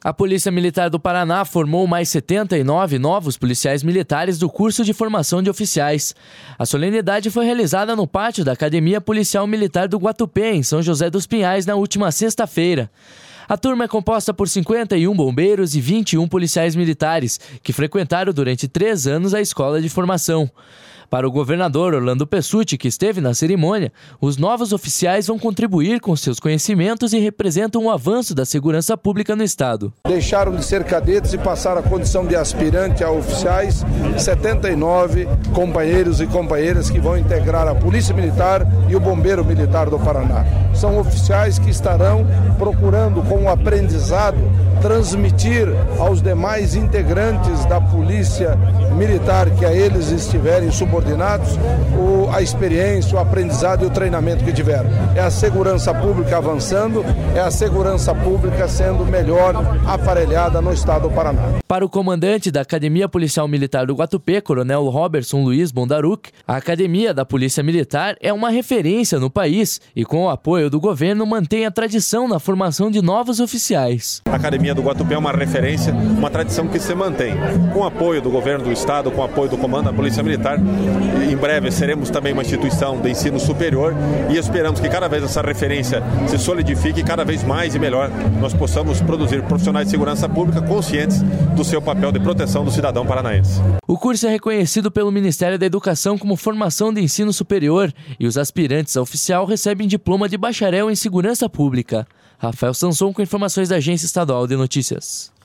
A Polícia Militar do Paraná formou mais 79 novos policiais militares do curso de formação de oficiais. A solenidade foi realizada no pátio da Academia Policial Militar do Guatupê, em São José dos Pinhais, na última sexta-feira. A turma é composta por 51 bombeiros e 21 policiais militares, que frequentaram durante 3 anos a escola de formação. Para o governador Orlando Pessutti, que esteve na cerimônia, os novos oficiais vão contribuir com seus conhecimentos e representam um avanço da segurança pública no estado. Deixaram de ser cadetes e passaram a condição de aspirante a oficiais, 79 companheiros e companheiras que vão integrar a Polícia Militar e o Bombeiro Militar do Paraná. São oficiais que estarão procurando, com o aprendizado, transmitir aos demais integrantes da Polícia Militar que a eles estiverem subordinados a experiência, o aprendizado e o treinamento que tiveram. É a segurança pública avançando, é a segurança pública sendo melhor aparelhada no estado do Paraná. Para o comandante da Academia Policial Militar do Guatupê, Coronel Robertson Luiz Bondaruc, a Academia da Polícia Militar é uma referência no país e, com o apoio do governo, mantém a tradição na formação de novos oficiais. A Academia do Guatupê é uma referência, uma tradição que se mantém. Com o apoio do governo do estado, com o apoio do comando da Polícia Militar, em breve seremos também uma instituição de ensino superior e esperamos que cada vez essa referência se solidifique e cada vez mais e melhor nós possamos produzir profissionais de segurança pública conscientes do seu papel de proteção do cidadão paranaense. O curso é reconhecido pelo Ministério da Educação como formação de ensino superior e os aspirantes a oficial recebem diploma de bacharel em segurança pública. Rafael Sanson com informações da Agência Estadual de Notícias.